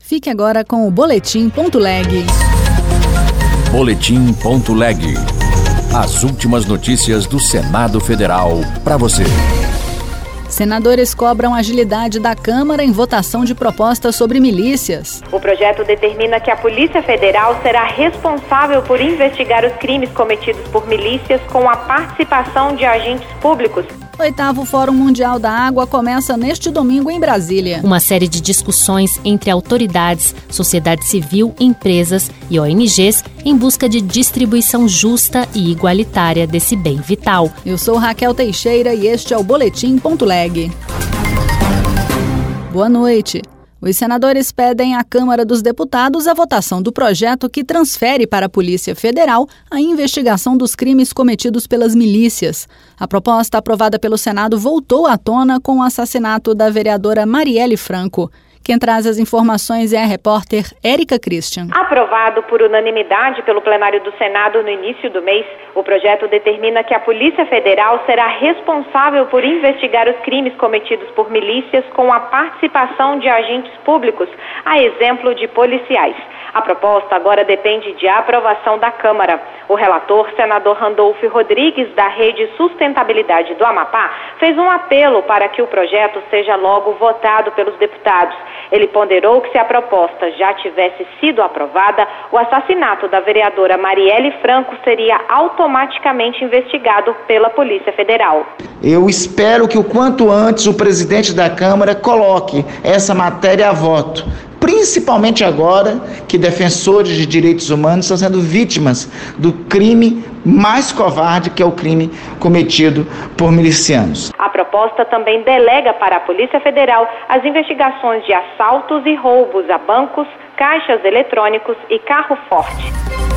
Fique agora com o Boletim.leg. Boletim.leg. As últimas notícias do Senado Federal para você. Senadores cobram agilidade da Câmara em votação de propostas sobre milícias. O projeto determina que a Polícia Federal será responsável por investigar os crimes cometidos por milícias com a participação de agentes públicos. O 8º Fórum Mundial da Água começa neste domingo em Brasília. Uma série de discussões entre autoridades, sociedade civil, empresas e ONGs em busca de distribuição justa e igualitária desse bem vital. Eu sou Raquel Teixeira e este é o Boletim.leg. Boa noite. Os senadores pedem à Câmara dos Deputados a votação do projeto que transfere para a Polícia Federal a investigação dos crimes cometidos pelas milícias. A proposta aprovada pelo Senado voltou à tona com o assassinato da vereadora Marielle Franco. Quem traz as informações é a repórter Érica Christian. Aprovado por unanimidade pelo plenário do Senado no início do mês, o projeto determina que a Polícia Federal será responsável por investigar os crimes cometidos por milícias com a participação de agentes públicos, a exemplo de policiais. A proposta agora depende de aprovação da Câmara. O relator, senador Randolfo Rodrigues, da Rede Sustentabilidade do Amapá, fez um apelo para que o projeto seja logo votado pelos deputados. Ele ponderou que se a proposta já tivesse sido aprovada, o assassinato da vereadora Marielle Franco seria automaticamente investigado pela Polícia Federal. Eu espero que o quanto antes o presidente da Câmara coloque essa matéria a voto. Principalmente agora que defensores de direitos humanos estão sendo vítimas do crime mais covarde, que é o crime cometido por milicianos. A proposta também delega para a Polícia Federal as investigações de assaltos e roubos a bancos, caixas eletrônicos e carro-forte.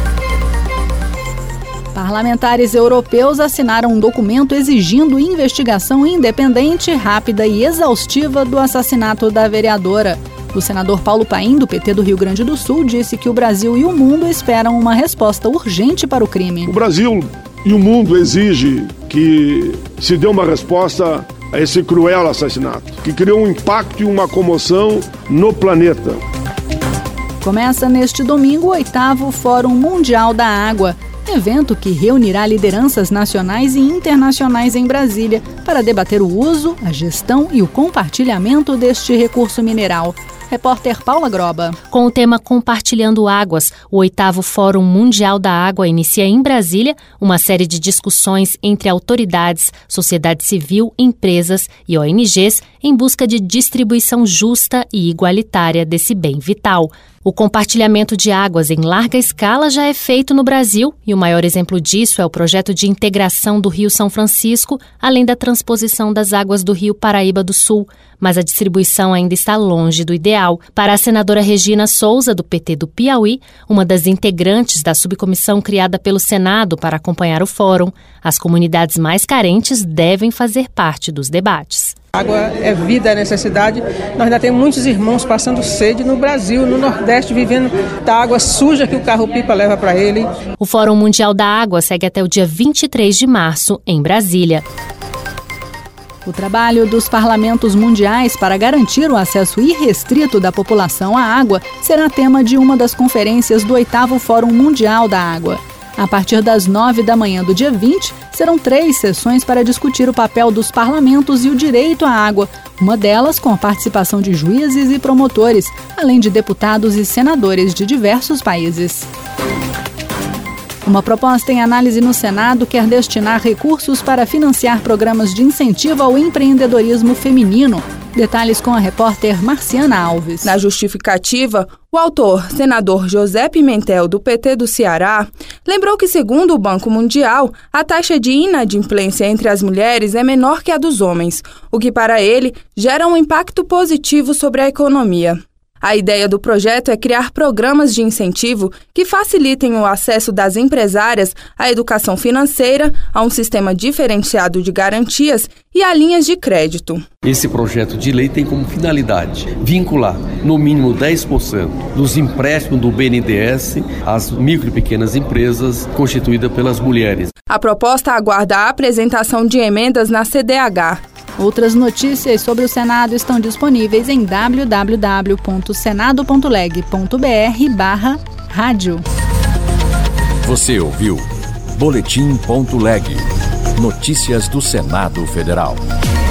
Parlamentares europeus assinaram um documento exigindo investigação independente, rápida e exaustiva do assassinato da vereadora. O senador Paulo Paim, do PT do Rio Grande do Sul, disse que o Brasil e o mundo esperam uma resposta urgente para o crime. O Brasil e o mundo exigem que se dê uma resposta a esse cruel assassinato, que criou um impacto e uma comoção no planeta. Começa neste domingo o 8º Fórum Mundial da Água, evento que reunirá lideranças nacionais e internacionais em Brasília para debater o uso, a gestão e o compartilhamento deste recurso mineral. Repórter Paula Groba. Com o tema Compartilhando Águas, o 8º Fórum Mundial da Água inicia em Brasília uma série de discussões entre autoridades, sociedade civil, empresas e ONGs em busca de distribuição justa e igualitária desse bem vital. O compartilhamento de águas em larga escala já é feito no Brasil e o maior exemplo disso é o projeto de integração do Rio São Francisco, além da transposição das águas do Rio Paraíba do Sul. Mas a distribuição ainda está longe do ideal. Para a senadora Regina Souza, do PT do Piauí, uma das integrantes da subcomissão criada pelo Senado para acompanhar o fórum, as comunidades mais carentes devem fazer parte dos debates. Água é vida, é necessidade. Nós ainda temos muitos irmãos passando sede no Brasil, no Nordeste, vivendo da água suja que o carro-pipa leva para ele. O Fórum Mundial da Água segue até o dia 23 de março, em Brasília. O trabalho dos parlamentos mundiais para garantir o acesso irrestrito da população à água será tema de uma das conferências do 8º Fórum Mundial da Água. A partir das 9 da manhã do dia 20, serão 3 sessões para discutir o papel dos parlamentos e o direito à água, uma delas com a participação de juízes e promotores, além de deputados e senadores de diversos países. Uma proposta em análise no Senado quer destinar recursos para financiar programas de incentivo ao empreendedorismo feminino. Detalhes com a repórter Marciana Alves. Na justificativa, o autor, senador José Pimentel, do PT do Ceará, lembrou que, segundo o Banco Mundial, a taxa de inadimplência entre as mulheres é menor que a dos homens, o que, para ele, gera um impacto positivo sobre a economia. A ideia do projeto é criar programas de incentivo que facilitem o acesso das empresárias à educação financeira, a um sistema diferenciado de garantias e a linhas de crédito. Esse projeto de lei tem como finalidade vincular no mínimo 10% dos empréstimos do BNDES às micro e pequenas empresas constituídas pelas mulheres. A proposta aguarda a apresentação de emendas na CDH. Outras notícias sobre o Senado estão disponíveis em www.senado.leg.br/rádio. Você ouviu Boletim.leg. Notícias do Senado Federal.